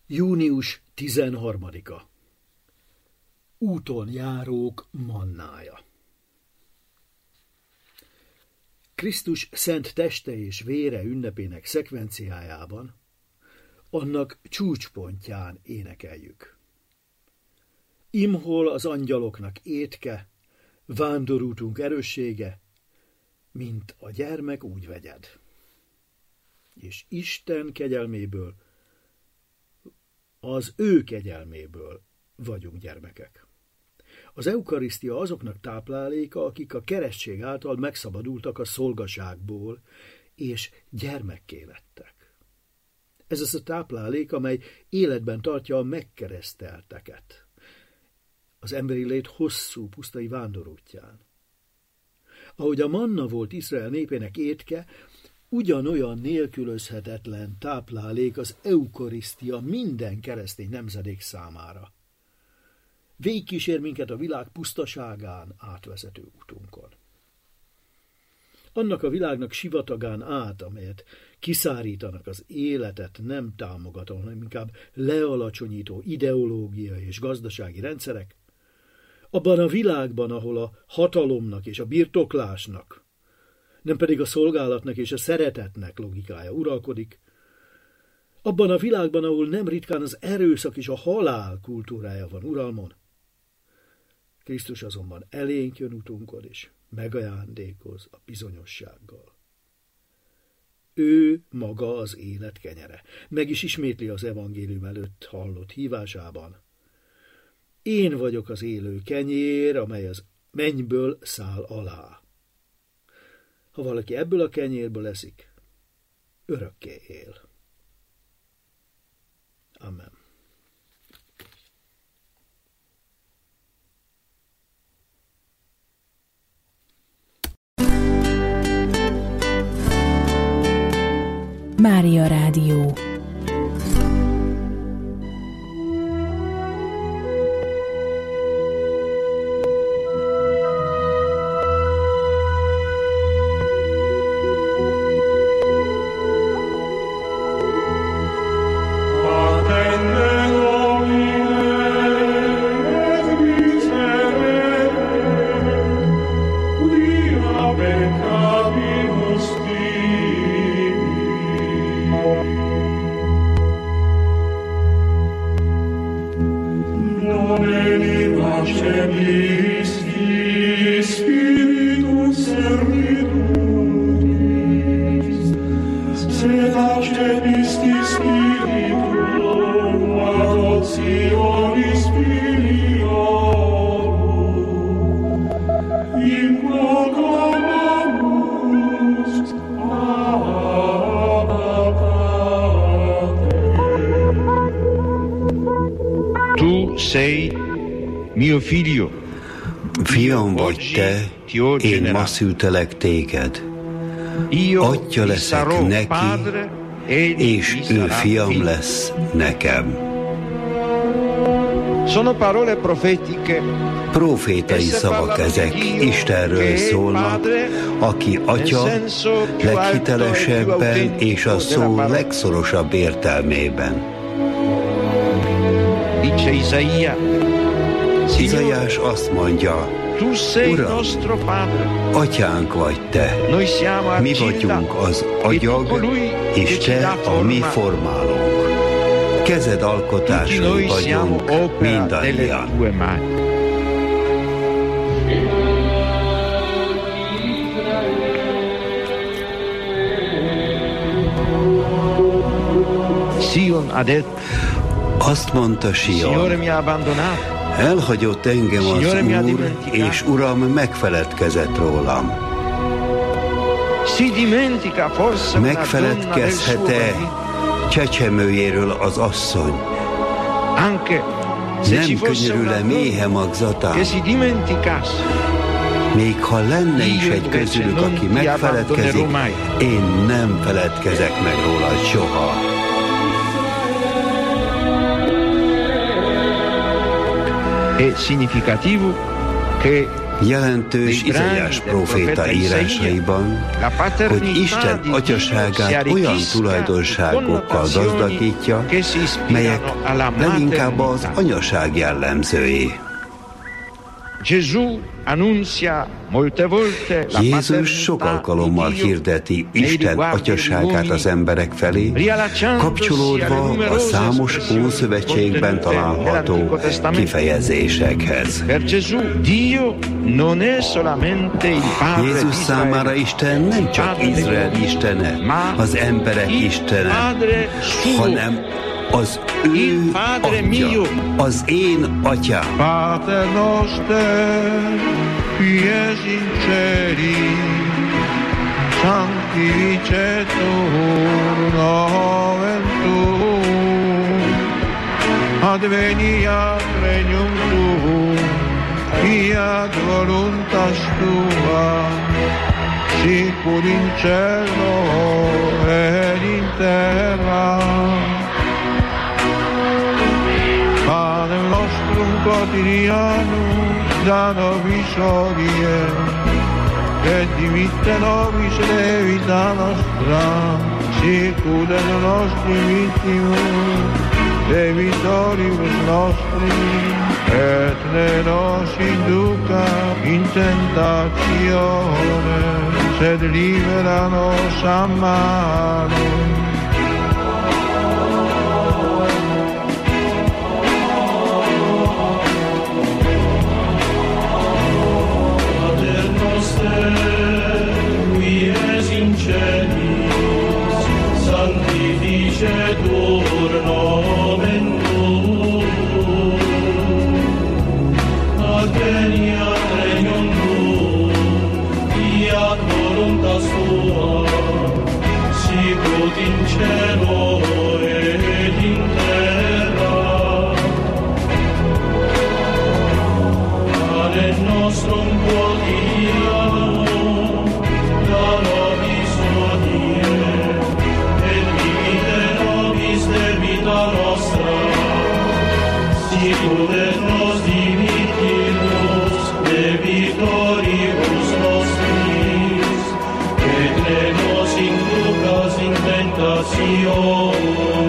Június 13-a. Úton járók mannája. Krisztus szent teste és vére ünnepének szekvenciájában, annak csúcspontján énekeljük. Imhol az angyaloknak étke, vándorútunk erőssége, mint a gyermek úgy vegyed. És Isten kegyelméből, az ő kegyelméből vagyunk gyermekek. Az eukarisztia azoknak tápláléka, akik a keresztség által megszabadultak a szolgaságból, és gyermekké lettek. Ez az a táplálék, amely életben tartja a megkeresztelteket az emberi lét hosszú pusztai vándorútján. Ahogy a manna volt Izrael népének étke, ugyanolyan nélkülözhetetlen táplálék az eukarisztia minden keresztény nemzedék számára. Végigkísér minket a világ pusztaságán átvezető útunkon. Annak a világnak sivatagán át, amelyet kiszárítanak az életet nem támogató, hanem inkább lealacsonyító ideológiai és gazdasági rendszerek, abban a világban, ahol a hatalomnak és a birtoklásnak, nem pedig a szolgálatnak és a szeretetnek logikája uralkodik, abban a világban, ahol nem ritkán az erőszak és a halál kultúrája van uralmon, Krisztus azonban elénk jön utunkon és megajándékoz a bizonyossággal. Ő maga az élet kenyere. Meg is ismétli az evangélium előtt hallott hívásában. Én vagyok az élő kenyér, amely az mennyből száll alá. Ha valaki ebből a kenyérből eszik, örökké él. Amen. Mária Rádió. Fiam vagy te, én ma szültelek téged. Atya leszek neki, és ő fiam lesz nekem. Profétai szavak ezek, Istenről szólnak, aki atya leghitelesebben és a szó legszorosabb értelmében. Izaiás azt mondja, Uram, atyánk vagy te, mi vagyunk az agyag, és te a mi formálónk. Kezed alkotásai vagyunk mindannyian. Azt mondta Sion, elhagyott engem az Úr, és Uram megfeledkezett rólam. Megfeledkezhet-e csecsemőjéről az asszony? Nem könyörül-e méhe magzatán? Még ha lenne is egy közülük, aki megfeledkezik, én nem feledkezek meg róla soha. Jelentős Izaiás próféta írásaiban, hogy Isten atyaságát olyan tulajdonságokkal gazdagítja, melyek leginkább az anyaság jellemzői. Jézus sok alkalommal hirdeti Isten atyaságát az emberek felé, kapcsolódva a számos Ószövetségben található kifejezésekhez. Jézus számára Isten nem csak Izrael istene, az emberek istene, hanem az ő atya, az én atyám. Pater noster, qui es in celi, sanctificetur nomen tuum, adveniat regnum tuum, fiat voluntas tua, sicur in cielo et in terra. Panem nostrum quotidianum da nobis hodie, et dimitte nobis debita nostra, sicut et nostri vittimus debitoribus nostris, et ne nos induca in tentatione, sed libera nos a malo. Qui es in celis, sanctificetur nomen tuum, adveniat regnum tuum, fiat voluntas tua, sicut in cielo et in terra. Panem nostrum quotidianum da nobis hodie, et dimitte nobis debita nostra, sicut et nos dimittimus debitoribus nostris, et ne nos inducas in tentatione,